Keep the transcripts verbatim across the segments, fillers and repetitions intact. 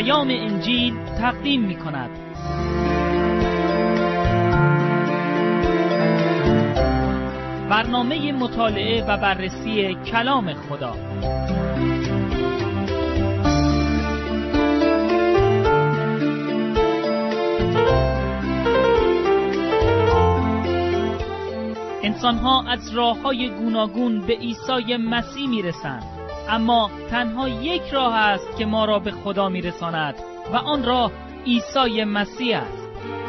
پیام انجیل تقدیم می کند. برنامه مطالعه و بررسی کلام خدا. انسان‌ها از راه‌های گوناگون به عیسی مسیح می‌رسند، اما تنها یک راه است که ما را به خدا می‌رساند و آن راه عیسی مسیح است.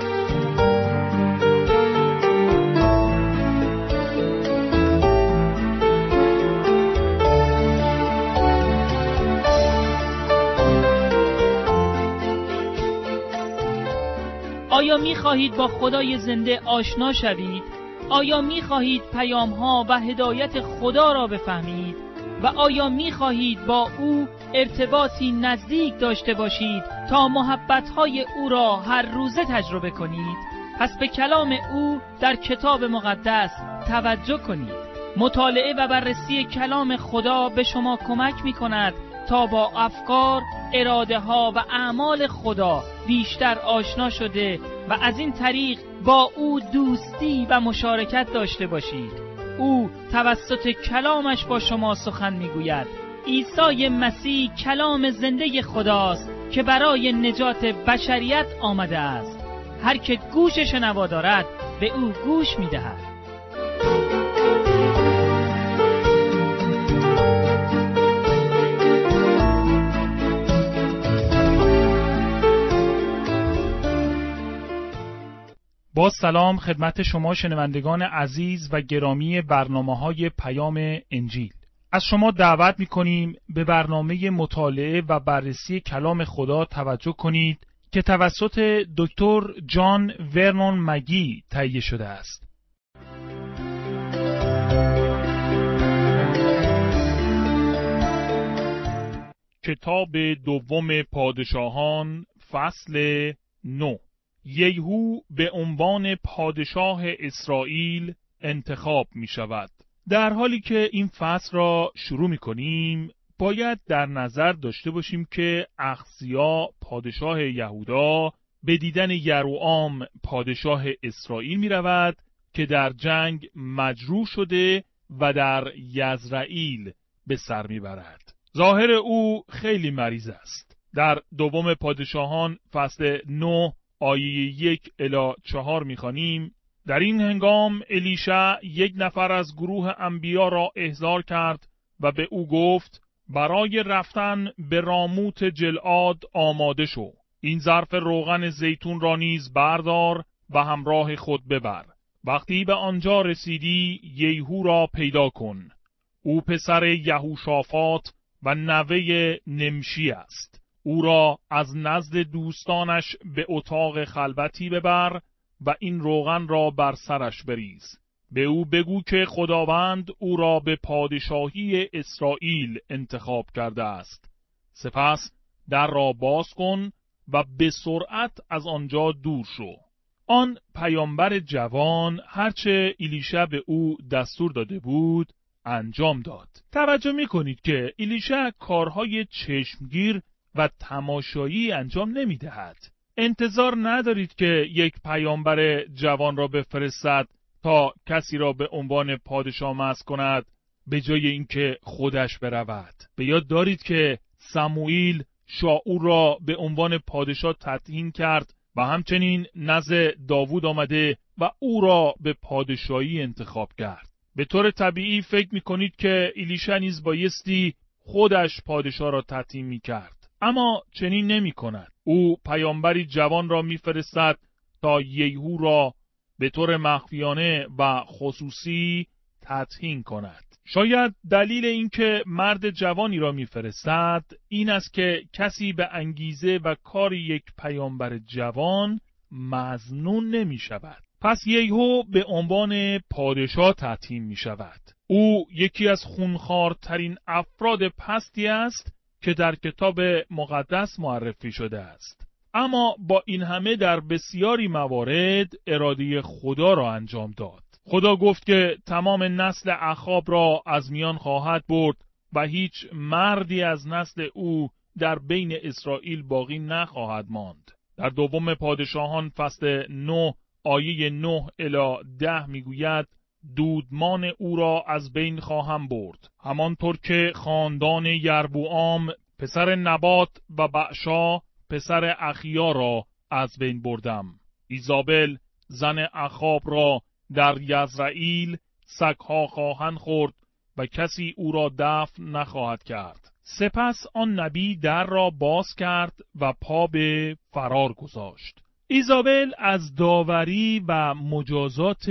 آیا می‌خواهید با خدای زنده آشنا شوید؟ آیا می‌خواهید پیام‌ها و هدایت خدا را بفهمید؟ و آیا می‌خواهید با او ارتباطی نزدیک داشته باشید تا محبت‌های او را هر روزه تجربه کنید؟ پس به کلام او در کتاب مقدس توجه کنید. مطالعه و بررسی کلام خدا به شما کمک می‌کند تا با افکار، اراده‌ها و اعمال خدا بیشتر آشنا شده و از این طریق با او دوستی و مشارکت داشته باشید. او توسط کلامش با شما سخن میگوید. عیسی مسیح کلام زنده خداست که برای نجات بشریت آمده است. هر که گوش شنوا دارد به او گوش میدهد. با سلام خدمت شما شنوندگان عزیز و گرامی برنامه‌های پیام انجیل. از شما دعوت می‌کنیم به برنامه مطالعه و بررسی کلام خدا توجه کنید که توسط دکتر جان ورنون مگی تهیه شده است. کتاب دوم پادشاهان فصل نه. یهو به عنوان پادشاه اسرائیل انتخاب می شود. در حالی که این فصل را شروع می کنیم، باید در نظر داشته باشیم که اخزیا پادشاه یهودا به دیدن یروام پادشاه اسرائیل می رود که در جنگ مجروح شده و در یزرعیل به سر می برد. ظاهر او خیلی مریض است. در دوم پادشاهان فصل نه آیه یک الی چهار می‌خوانیم: در این هنگام الیشع یک نفر از گروه انبیا را احضار کرد و به او گفت برای رفتن به راموت جلعاد آماده شو. این ظرف روغن زیتون را نیز بردار و همراه خود ببر. وقتی به آنجا رسیدی یهو را پیدا کن. او پسر یهوشافاط و نوه نمشی است. او را از نزد دوستانش به اتاق خلوتی ببر و این روغن را بر سرش بریز. به او بگو که خداوند او را به پادشاهی اسرائیل انتخاب کرده است. سپس در را باز کن و به سرعت از آنجا دور شو. آن پیامبر جوان هرچه الیشع به او دستور داده بود انجام داد. توجه می کنید که الیشع کارهای چشمگیر و تماشایی انجام نمی دهد. انتظار ندارید که یک پیامبر جوان را بفرستد تا کسی را به عنوان پادشاه مست کند به جای اینکه خودش برود. به یاد دارید که سموئیل شاول را به عنوان پادشاه تعیین کرد و همچنین نزد داوود آمده و او را به پادشاهی انتخاب کرد. به طور طبیعی فکر می کنید که الیشع نیز بایستی خودش پادشاه را تعیین می کرد. اما چنین نمی کند. او پیامبری جوان را می فرستد تا یهو را به طور مخفیانه و خصوصی تعیین کند. شاید دلیل اینکه مرد جوانی را می فرستد این است که کسی به انگیزه و کار یک پیامبر جوان مظنون نمی شود. پس یهو به عنوان پادشاه تعیین می شود. او یکی از خونخوارترین افراد پستی است که در کتاب مقدس معرفی شده است. اما با این همه در بسیاری موارد اراده خدا را انجام داد. خدا گفت که تمام نسل اخاب را از میان خواهد برد و هیچ مردی از نسل او در بین اسرائیل باقی نخواهد ماند. در دوم پادشاهان فصل نه آیه نه الی ده میگوید دودمان او را از بین خواهم برد، همانطور که خاندان یربوعام پسر نبات و بعشا پسر اخیا را از بین بردم. ایزابل زن اخاب را در یزرعیل سگها خواهند خورد و کسی او را دفن نخواهد کرد. سپس آن نبی در را باز کرد و پا به فرار گذاشت. ایزابل از داوری و مجازات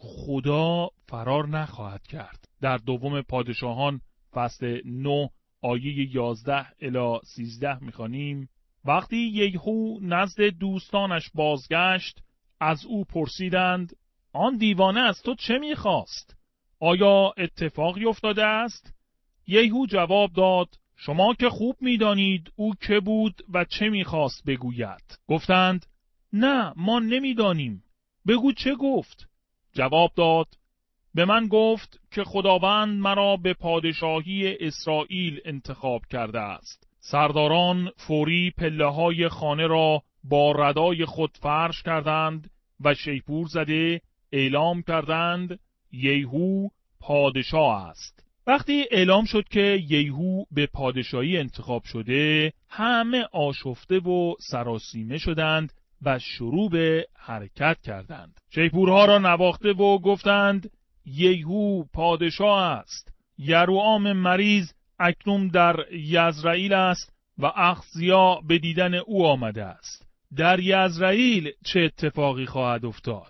خدا فرار نخواهد کرد. در دوم پادشاهان فصل نه آیه یازده الی سیزده می‌خوانیم وقتی یهو نزد دوستانش بازگشت از او پرسیدند آن دیوانه از تو چه می‌خواست؟ آیا اتفاقی افتاده است؟ یهو جواب داد شما که خوب می‌دانید او که بود و چه می‌خواست بگوید. گفتند نه ما نمی‌دانیم. بگو چه گفت؟ جواب داد به من گفت که خداوند مرا به پادشاهی اسرائیل انتخاب کرده است. سرداران فوری پله‌های خانه را با ردای خود فرش کردند و شیپور زده اعلام کردند یهو پادشاه است. وقتی اعلام شد که یهو به پادشاهی انتخاب شده، همه آشفته و سراسیمه شدند و شروع به حرکت کردند. شیپورها را نواخته و گفتند یهو پادشاه است. یروعام مریض اکنون در یزرعیل است و اخزیا به دیدن او آمده است. در یزرعیل چه اتفاقی خواهد افتاد؟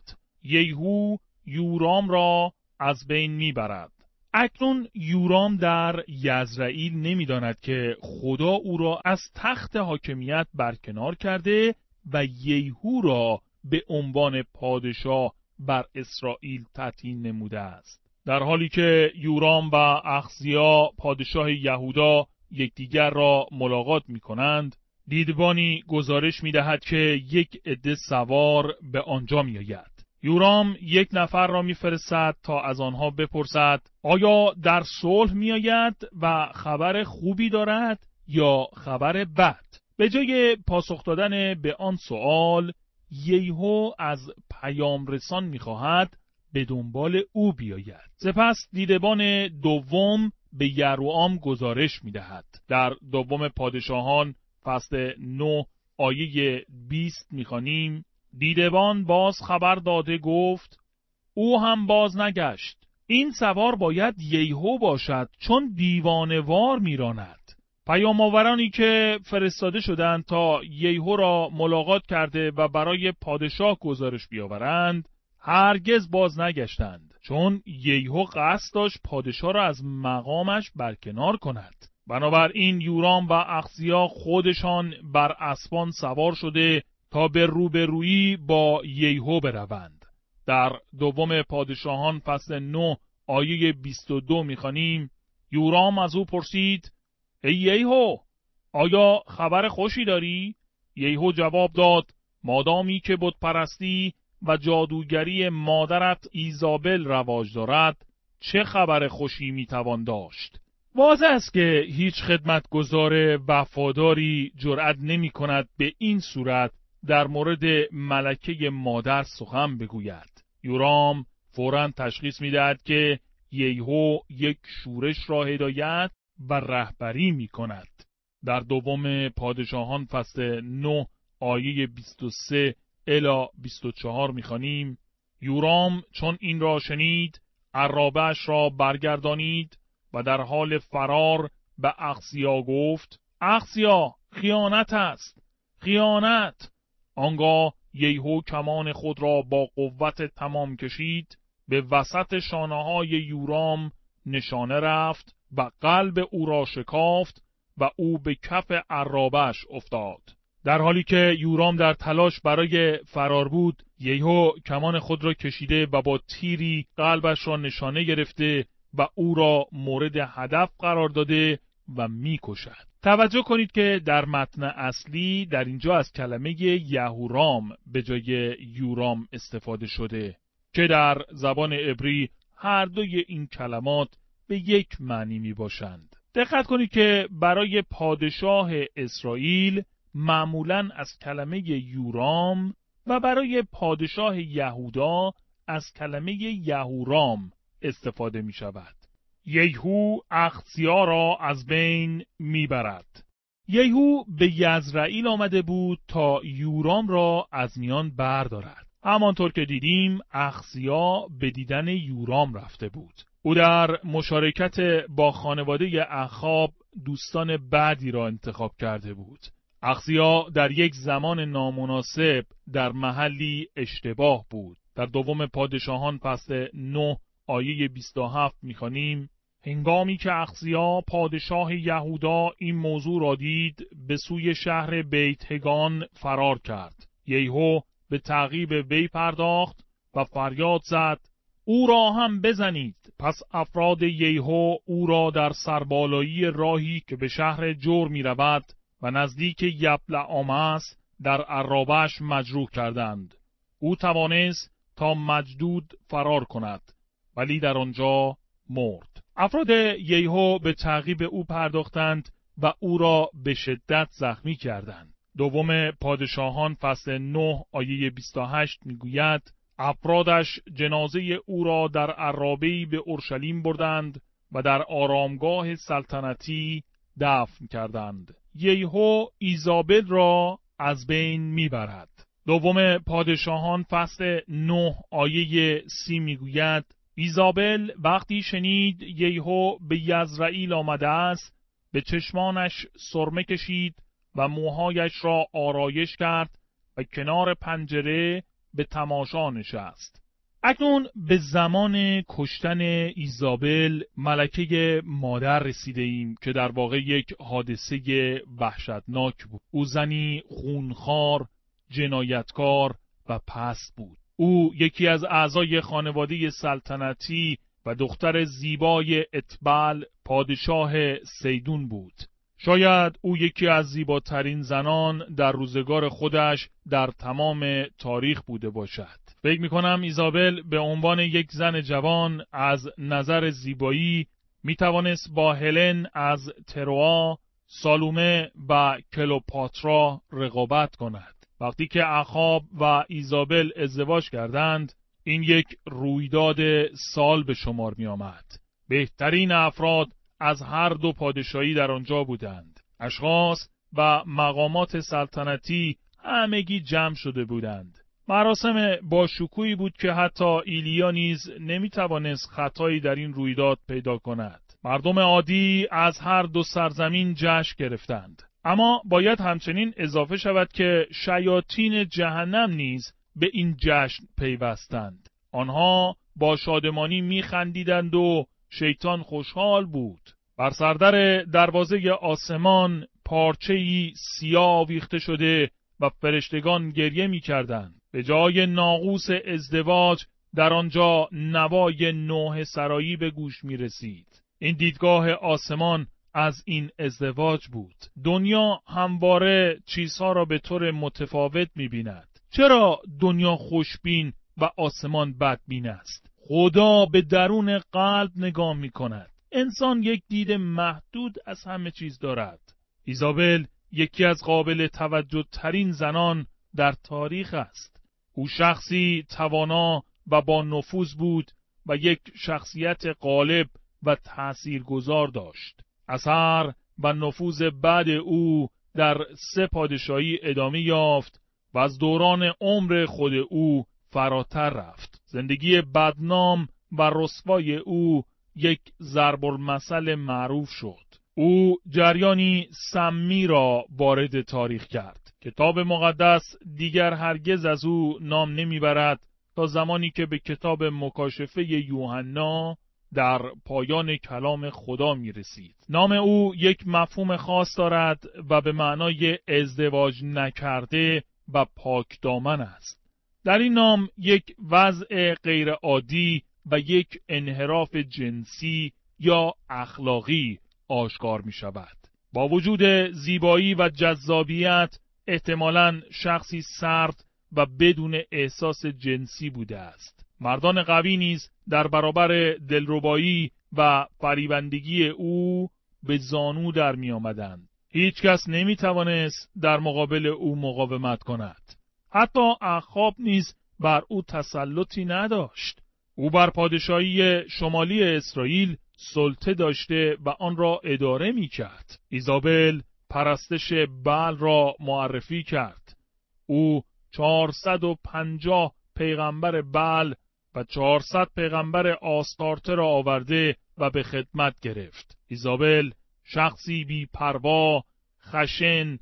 یهو یورام را از بین میبرد. اکنون یورام در یزرعیل نمیداند که خدا او را از تخت حاکمیت برکنار کرده و یهو را به عنوان پادشاه بر اسرائیل تعیین نموده است. در حالی که یورام و اخزیا پادشاه یهودا یکدیگر را ملاقات می کنند، دیدبانی گزارش می دهد که یک عده سوار به آنجا می آید. یورام یک نفر را می فرستد تا از آنها بپرسد آیا در صلح می آید و خبر خوبی دارد یا خبر بد؟ به جای پاسخ دادن به آن سوال، یهو از پیام رسان می خواهد به دنبال او بیاید. سپس دیدبان دوم به یروعام گزارش می دهد. در دوم پادشاهان فصل نه آیه بیست می خوانیم دیدبان باز خبر داده گفت او هم باز نگشت. این سوار باید یهو باشد چون دیوانه‌وار می راند. پیام آورانی که فرستاده شدند تا یهو را ملاقات کرده و برای پادشاه گزارش بیاورند هرگز باز نگشتند، چون یهو قصد داشت پادشاه را از مقامش برکنار کند. بنابراین یورام و اخزیا خودشان بر اسبان سوار شده تا به روبرویی با یهو بروند. در دوم پادشاهان فصل نه آیه بیست و دو می‌خوانیم یورام از او پرسید ای یهو آیا خبر خوشی داری؟ یهو جواب داد مادامی که بت پرستی و جادوگری مادرت ایزابل رواج دارد چه خبر خوشی میتوان داشت؟ واضح است که هیچ خدمتگزار وفاداری جرأت نمی کند به این صورت در مورد ملکه مادر سخن بگوید. یورام فوراً تشخیص میدهد که یهو یک شورش را هدایت و رهبری می کند. در دوم پادشاهان فصل نه آیه بیست و سه الی بیست و چهار می‌خوانیم یورام چون این را شنید عرابه‌اش را برگردانید و در حال فرار به اخزیا گفت اخزیا خیانت است، خیانت. آنگاه یهو کمان خود را با قوت تمام کشید، به وسط شانه‌های یورام نشانه رفت و قلب او را شکافت و او به کف عرابه‌اش افتاد. در حالی که یورام در تلاش برای فرار بود، یهو کمان خود را کشیده و با تیری قلبش را نشانه گرفته و او را مورد هدف قرار داده و می‌کشد. توجه کنید که در متن اصلی در اینجا از کلمه یهورام به جای یورام استفاده شده که در زبان عبری هر دوی این کلمات به یک معنی می باشند. دقت کنید که برای پادشاه اسرائیل معمولاً از کلمه یورام و برای پادشاه یهودا از کلمه یهورام استفاده می شود. یهو اخزیا را از بین می برد. یهو به یزرعیل آمده بود تا یورام را از میان بردارد. همانطور که دیدیم اخزیا به دیدن یورام رفته بود. او در مشارکت با خانواده اخاب دوستان بعدی را انتخاب کرده بود. اخزیا در یک زمان نامناسب در محلی اشتباه بود. در دوم پادشاهان فصل نه آیه بیست و هفت می‌خوانیم: هنگامی که اخزیا پادشاه یهودا این موضوع را دید، به سوی شهر بیت هگان فرار کرد. یهو به تعقیب وی پرداخت و فریاد زد: او را هم بزنید. پس افراد یهو او را در سربالایی راهی که به شهر جور می رود و نزدیک یبلعام است در عرابش مجروح کردند. او توانست تا مجدود فرار کند، ولی در آنجا مرد. افراد یهو به تعقیب او پرداختند و او را به شدت زخمی کردند. دوم پادشاهان فصل نه آیه بیست و هشت میگوید: افرادش جنازه او را در عرابه‌ای به اورشلیم بردند و در آرامگاه سلطنتی دفن کردند. یهو ایزابل را از بین میبرد. دوم پادشاهان فصل نه آیه سی میگوید: ایزابل وقتی شنید یهو به یزرعیل آمده است، به چشمانش سرمه کشید و موهایش را آرایش کرد و کنار پنجره به تماشا نشست. اکنون به زمان کشتن ایزابل ملکه مادر رسیده ایم که در واقع یک حادثه وحشتناک بود. او زنی خونخوار، جنایتکار و پست بود. او یکی از اعضای خانواده سلطنتی و دختر زیبای اتبال پادشاه سیدون بود. شاید او یکی از زیباترین زنان در روزگار خودش در تمام تاریخ بوده باشد. فکر می‌کنم ایزابل به عنوان یک زن جوان از نظر زیبایی می‌توانست با هلن از تروآ، سالومه و کلوپاترا رقابت کند. وقتی که اخاب و ایزابل ازدواج کردند، این یک رویداد سال به شمار می آمد. بهترین افراد از هر دو پادشاهی در آنجا بودند. اشخاص و مقامات سلطنتی همگی جمع شده بودند. مراسم با شکوهی بود که حتی ایلیا نیز نمی توانست خطایی در این رویداد پیدا کند. مردم عادی از هر دو سرزمین جشن گرفتند. اما باید همچنین اضافه شود که شیاطین جهنم نیز به این جشن پیوستند. آنها با شادمانی می‌خندیدند و شیطان خوشحال بود. بر سردر دروازه آسمان پارچه‌ای سیاه آویخته شده و فرشتگان گریه می‌کردند. به جای ناقوس ازدواج در آنجا نوای نوحه سرایی به گوش می‌رسید. این دیدگاه آسمان از این ازدواج بود. دنیا همواره چیزها را به طور متفاوت می‌بیند. چرا دنیا خوشبین و آسمان بدبین است؟ خدا به درون قلب نگاه می‌کند. انسان یک دید محدود از همه چیز دارد. ایزابل یکی از قابل توجه ترین زنان در تاریخ است. او شخصی توانا و با نفوذ بود و یک شخصیت غالب و تأثیرگذار داشت. اثر و نفوذ بعد او در سه پادشاهی ادامه یافت و از دوران عمر خود او فراتر رفت. زندگی بدنام و رسوای او یک ضرب المثل معروف شد. او جریانی سمی را وارد تاریخ کرد. کتاب مقدس دیگر هرگز از او نام نمیبرد تا زمانی که به کتاب مکاشفه یوحنا در پایان کلام خدا می رسید. نام او یک مفهوم خاص دارد و به معنای ازدواج نکرده و پاک دامن است. در این نام یک وضع غیر عادی و یک انحراف جنسی یا اخلاقی آشکار می شود. با وجود زیبایی و جذابیت احتمالاً شخصی سرد و بدون احساس جنسی بوده است. مردان قوی نیز در برابر دلربایی و فریبندگی او به زانو در می آمدند. هیچ کس نمی توانست در مقابل او مقاومت کند. حتی اخاب نیز بر او تسلطی نداشت. او بر پادشاهی شمالی اسرائیل سلطه داشته و آن را اداره می کرد. ایزابل پرستش بعل را معرفی کرد. او چهارصد و پنجاه پیغمبر بعل و چهارصد پیغمبر آستارته را آورده و به خدمت گرفت. ایزابل شخصی بی پروا، خشن،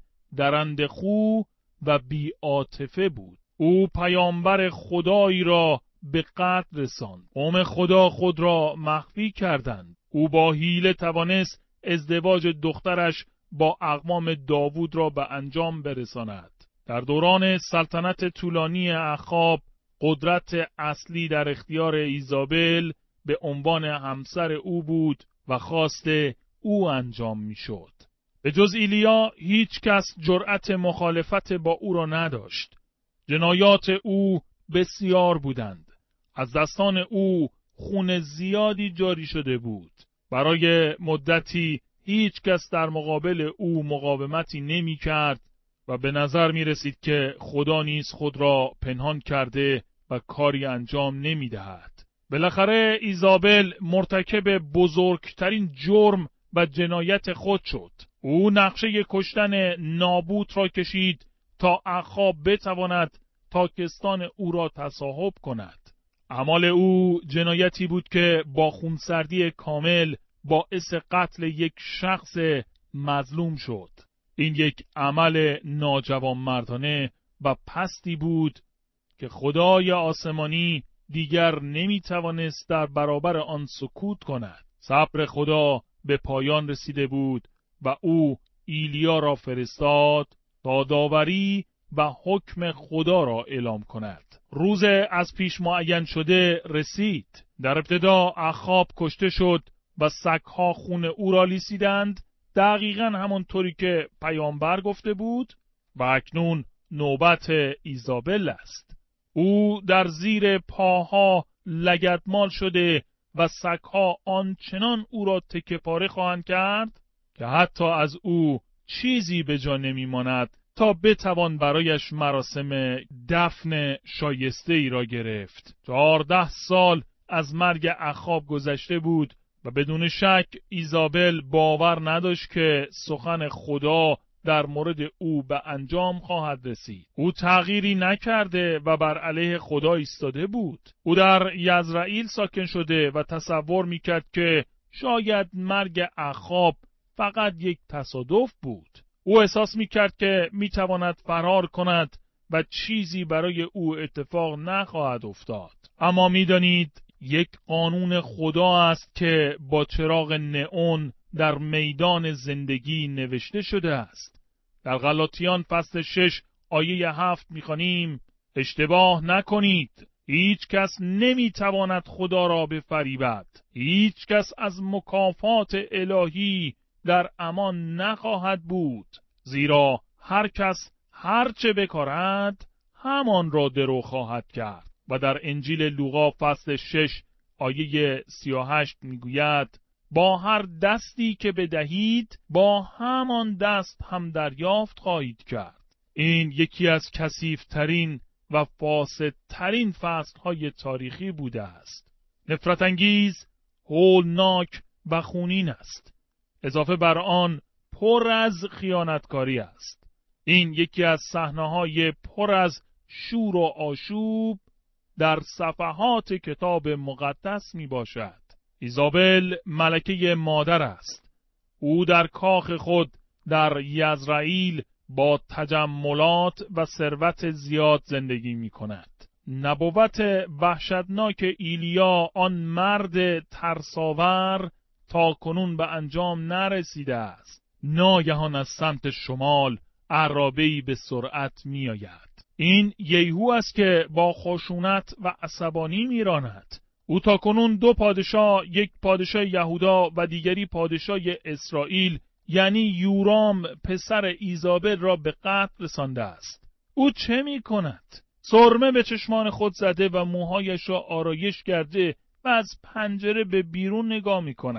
درندخو و بی عاطفه بود. او پیامبر خدایی را به قتل رساند. قوم خدا خود را مخفی کردند. او با حیله توانست ازدواج دخترش با اقوام داوود را به انجام برساند. در دوران سلطنت طولانی اخاب قدرت اصلی در اختیار ایزابل به عنوان همسر او بود و خواست او انجام میشد. به جز ایلیا هیچ کس جرأت مخالفت با او را نداشت. جنایات او بسیار بودند. از دستان او خون زیادی جاری شده بود. برای مدتی هیچ کس در مقابل او مقاومتی نمی کرد و به نظر می رسید که خدا نیز خود را پنهان کرده و کاری انجام نمی دهد. بالاخره ایزابل مرتکب بزرگترین جرم و جنایت خود شد. او نقشه کشتن نابوت را کشید تا اخاب بتواند تاکستان او را تصاحب کند. اعمال او جنایتی بود که با خونسردی کامل باعث قتل یک شخص مظلوم شد. این یک عمل ناجوانمردانه و پستی بود که خدای آسمانی دیگر نمی توانست در برابر آن سکوت کند. صبر خدا به پایان رسیده بود و او ایلیا را فرستاد تا داوری و حکم خدا را اعلام کند. روز از پیش معین شده رسید. در ابتدا اخاب کشته شد و سگها خون او را لیسیدند، دقیقاً همانطوری که پیامبر گفته بود، و اکنون نوبت ایزابل است. او در زیر پاها لگدمال شده و سگها آنچنان او را تکه پاره خواهند کرد که حتی از او چیزی به جا نمی ماند تا بتوان برایش مراسم دفن شایسته ای را گرفت. چهارده سال از مرگ اخاب گذشته بود و بدون شک ایزابل باور نداشت که سخن خدا در مورد او به انجام خواهد رسید. او تغییری نکرده و بر علیه خدا ایستاده بود. او در یزرعیل ساکن شده و تصور میکرد که شاید مرگ اخاب فقط یک تصادف بود. او احساس میکرد که میتواند فرار کند و چیزی برای او اتفاق نخواهد افتاد. اما میدانید یک قانون خدا است که با چراغ نئون در میدان زندگی نوشته شده است. در غلاطیان فصل شش آیه هفت میخوانیم: اشتباه نکنید، هیچ کس نمیتواند خدا را بفریبد. هیچ کس از مکافات الهی در امان نخواهد بود، زیرا هر کس هر چه بکارد همان را درو خواهد کرد. و در انجیل لوقا فصل شش آیه سی و هشت میگوید: با هر دستی که بدهید با همان دست هم دریافت خواهید کرد. این یکی از کثیف‌ترین و فاسدترین فصل‌های تاریخی بوده است. نفرت انگیز، هولناک و خونین است. اضافه بر آن پر از خیانتکاری است. این یکی از صحنه‌های پر از شور و آشوب در صفحات کتاب مقدس می باشد. ایزابل ملکه مادر است. او در کاخ خود در یزرعیل با تجملات و ثروت زیاد زندگی می کند. نبوت وحشتناک ایلیا، آن مرد ترساور، تا کنون به انجام نرسیده است. ناگهان از سمت شمال عرابه‌ای به سرعت می آید. این یهو است که با خشونت و عصبانی میراند. او تا کنون دو پادشاه، یک پادشاه یهودا و دیگری پادشاه اسرائیل، یعنی یورام پسر ایزابل را به قتل رسانده است. او چه می کند؟ سرمه به چشمان خود زده و موهایش را آرایش کرده و از پنجره به بیرون نگاه می کند.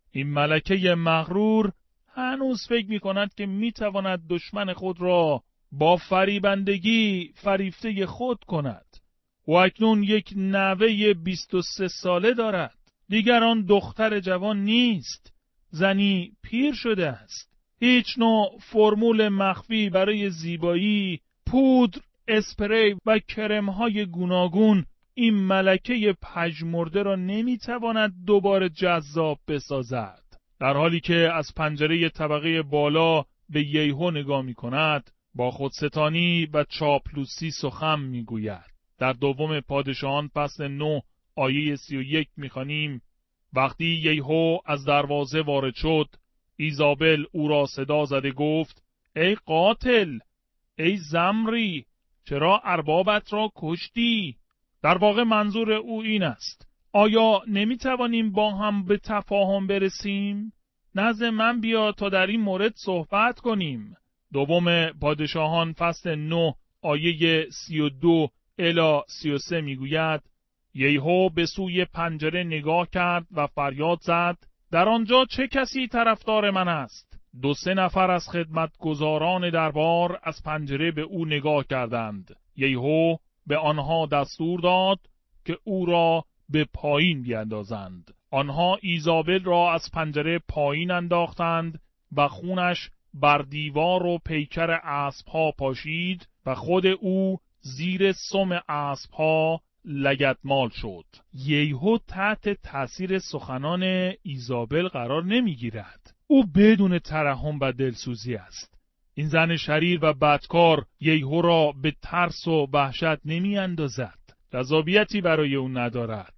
این ملکه مغرور هنوز فکر می کند که می تواند دشمن خود را با فریبندگی فریفته خود کند. و اکنون یک نوه بیست و سه ساله دارد. دیگر آن دختر جوان نیست. زنی پیر شده است. هیچ نوع فرمول مخفی برای زیبایی، پودر، اسپری و کرم‌های گوناگون این ملکه پژمرده را نمیتواند دوباره جذاب بسازد. در حالی که از پنجره طبقه بالا به ییهو نگاه می کند، با خودستانی و چاپلوسی سخن می گوید. در دوم پادشاهان فصل نه آیه سی و یک می خوانیم: وقتی ییهو از دروازه وارد شد، ایزابل او را صدا زده گفت: ای قاتل، ای زمری، چرا اربابت را کشتی؟ در واقع منظور او این است: آیا نمی توانیم با هم به تفاهم برسیم؟ نزد من بیا تا در این مورد صحبت کنیم. دوم پادشاهان فصل نه آیه سی و دو الی سی و سه می گوید: ییهو به سوی پنجره نگاه کرد و فریاد زد: در آنجا چه کسی طرفدار من است؟ دو سه نفر از خدمتگزاران دربار از پنجره به او نگاه کردند. ییهو به آنها دستور داد که او را به پایین بیندازند. آنها ایزابل را از پنجره پایین انداختند و خونش بر دیوار و پیکر اسبها پاشید و خود او زیر سم اسبها لگدمال شد. ییهو تحت تأثیر سخنان ایزابل قرار نمیگیرد. او بدون ترحم و دلسوزی است. این زن شریر و بدکار ییهو را به ترس و وحشت نمی اندازد. جذابیتی برای او ندارد.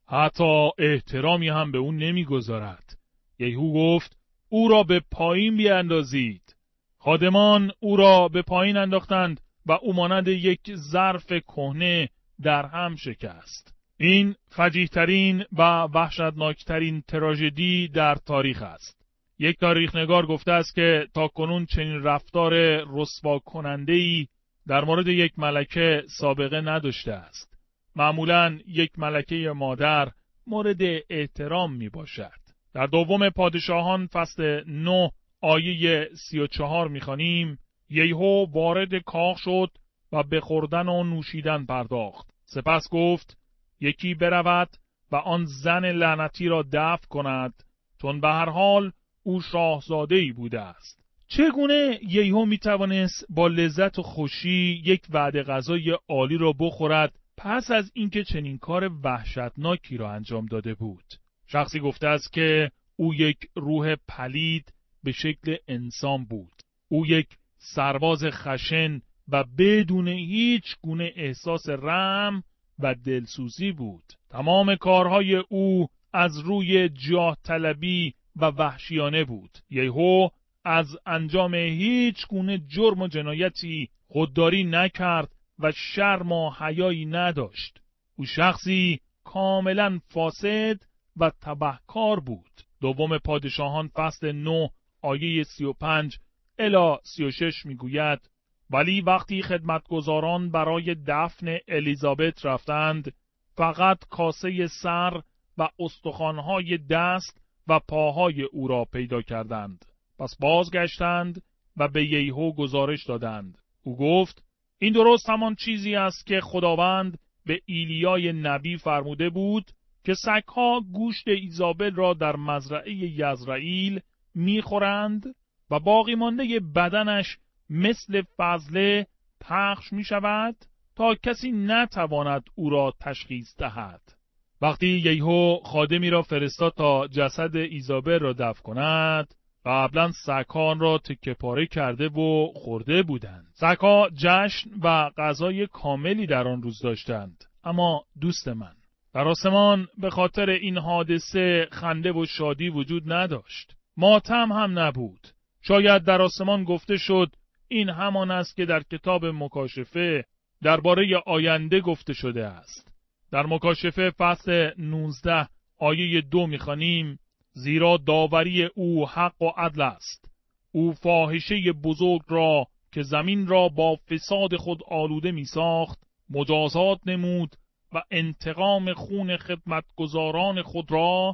حتی احترامی هم به او نمی گذارد. ییهو گفت: او را به پایین بیاندازید. خادمان او را به پایین انداختند و او مانند یک ظرف کهنه در هم شکست. این فجیح‌ترین و وحشتناکترین تراژدی در تاریخ است. یک تاریخ‌نگار گفته است که تاکنون چنین رفتار رسوا کننده‌ای در مورد یک ملکه سابقه نداشته است. معمولاً یک ملکه مادر مورد احترام می باشد. در دوم پادشاهان فصل نه آیه سی و چهار می خوانیم: ییهو وارد کاخ شد و به خوردن و نوشیدن پرداخت. سپس گفت: یکی برود و آن زن لعنتی را دفع کند، چون به هر حال او شاهزاده‌ای بوده است. چگونه ییهو می توانست با لذت و خوشی یک وعده غذای عالی را بخورد پس از اینکه چنین کار وحشتناکی را انجام داده بود؟ شخصی گفته است که او یک روح پلید به شکل انسان بود. او یک سرباز خشن و بدون هیچ گونه احساس رحم و دلسوزی بود. تمام کارهای او از روی جاه طلبی و وحشیانه بود. ییهو از انجام هیچ گونه جرم و جنایتی خودداری نکرد و شرم و حیایی نداشت. او شخصی کاملا فاسد و تبهکار بود. دوم پادشاهان فصل نه آیه سی و پنج الی سی و شش می گوید: ولی وقتی خدمتگزاران برای دفن الیزابت رفتند، فقط کاسه سر و استخوان‌های دست و پاهای او را پیدا کردند. پس بازگشتند و به ییهو گزارش دادند. او گفت: این درست همان چیزی است که خداوند به ایلیای نبی فرموده بود که سگ‌ها گوشت ایزابل را در مزرعه یزرعیل می‌خورند و باقی مانده بدنش مثل فضله پخش می‌شود تا کسی نتواند او را تشخیص دهد. وقتی ییهو خادمی را فرستاد تا جسد ایزابل را دفن کند، قبلا سگ‌ها آن را تکه پاره کرده و خورده بودند. سگ‌ها جشن و غذای کاملی در آن روز داشتند. اما دوست من، در آسمان به خاطر این حادثه خنده و شادی وجود نداشت. ماتم هم نبود. شاید در آسمان گفته شد این همان است که در کتاب مکاشفه درباره آینده گفته شده است. در مکاشفه فصل نوزده آیه دو می‌خوانیم: زیرا داوری او حق و عدل است. او فاحشه بزرگ را که زمین را با فساد خود آلوده می ساخت مجازات نمود و انتقام خون خدمتگزاران خود را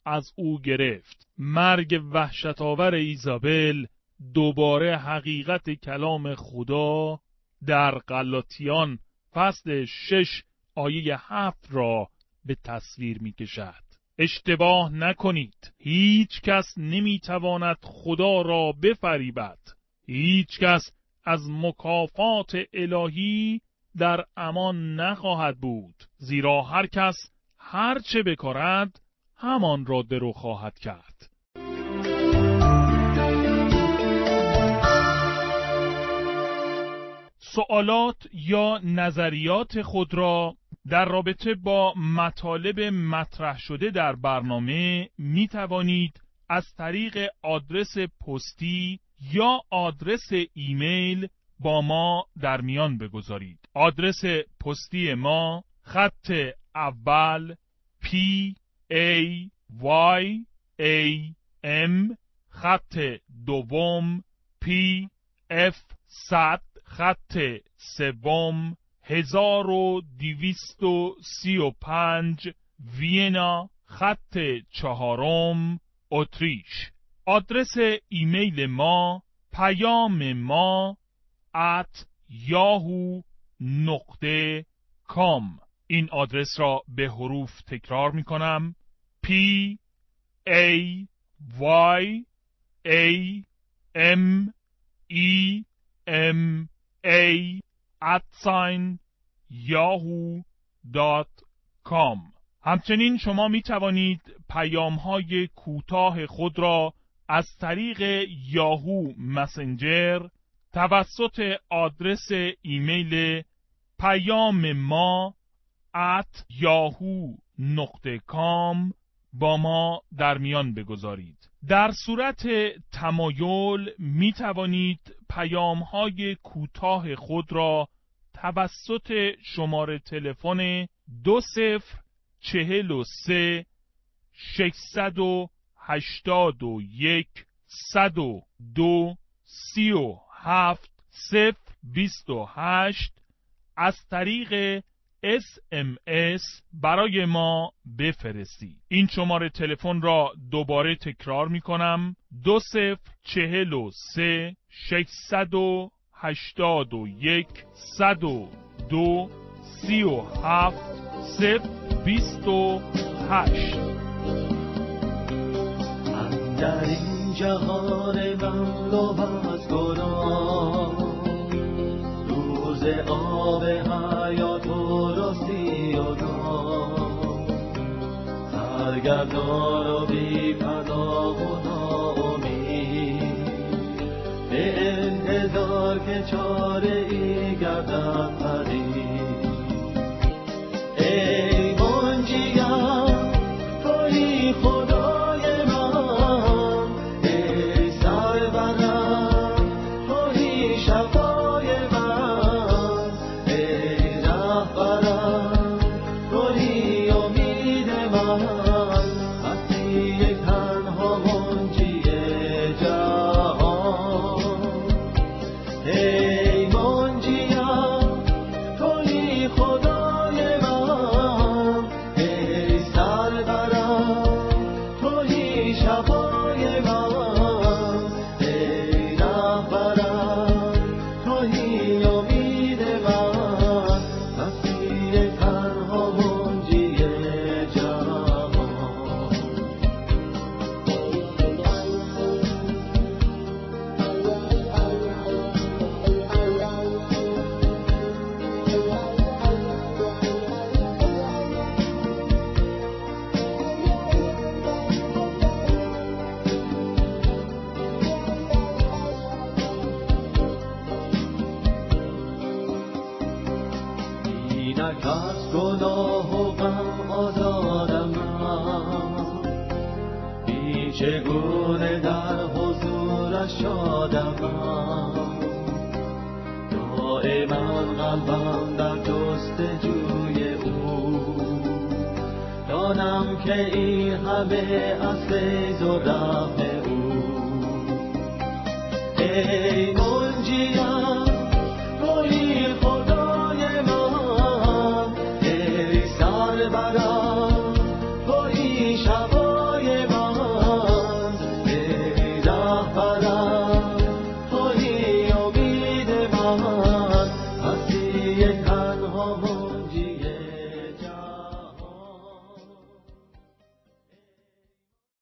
از او گرفت. مرگ وحشت‌آور ایزابل دوباره حقیقت کلام خدا در غلاطیان فصل شش آیه هفت را به تصویر می کشد. اشتباه نکنید. هیچ کس نمی تواند خدا را بفریبد. هیچ کس از مکافات الهی در امان نخواهد بود، زیرا هر کس هر چه بکارد همان را درو خواهد کرد. سوالات یا نظریات خود را در رابطه با مطالب مطرح شده در برنامه می توانید از طریق آدرس پستی یا آدرس ایمیل با ما در میان بگذارید. آدرس پستی ما خط اول پی ای وای ای ام، خط دوم پی اف صد، خط سوم هزار و دویست و سی و پنج وینا، خط چهارم اتریش. آدرس ایمیل ما پیام ما ات یاهو نقطه کام. این آدرس را به حروف تکرار می کنم. P A Y A M E M A at sign yahoo dot com. همچنین شما می توانید پیام های کوتاه خود را از طریق یاهو مسنجر توسط آدرس ایمیل پیام ما ات یاهو نقطه کام با ما در میان بگذارید. در صورت تمایل می توانید پیام های کوتاه خود را توسط شماره تلفن دو صفر چهل و سه ششصد و هشتاد و یک صد و دو سی و هفت صفر بیست و هشت از طریق اس ام اس برای ما بفرستید. این شماره تلفن را دوباره تکرار می کنم. دو صفر چهل و سه ششصد و هشتاد و یک صد و دو سی و هفت صفر بیست و هشت. من در این جهان مملو از گناه، روز آب حیات و راستی و دام، سرگردان و بی پناه و ناامید، به انتظار که چاره ای گردد پدید. ای منجیم تویی خدای من، ای سرورم تویی شفای من، ای رهبرم تویی امید من، مسیح تنها منجی جهان. ای منجیم تویی خدای من، ای سرورم تویی شفای من، ای رهبرم تویی امید من، مسیح تنها منجی جهان. اینک از گناه و غم آزادم من، بی چگونه در حضورش شادم من. دائما قلبم در جستجوی او، دانم که این همه از فیض و رحم او. ای منجیم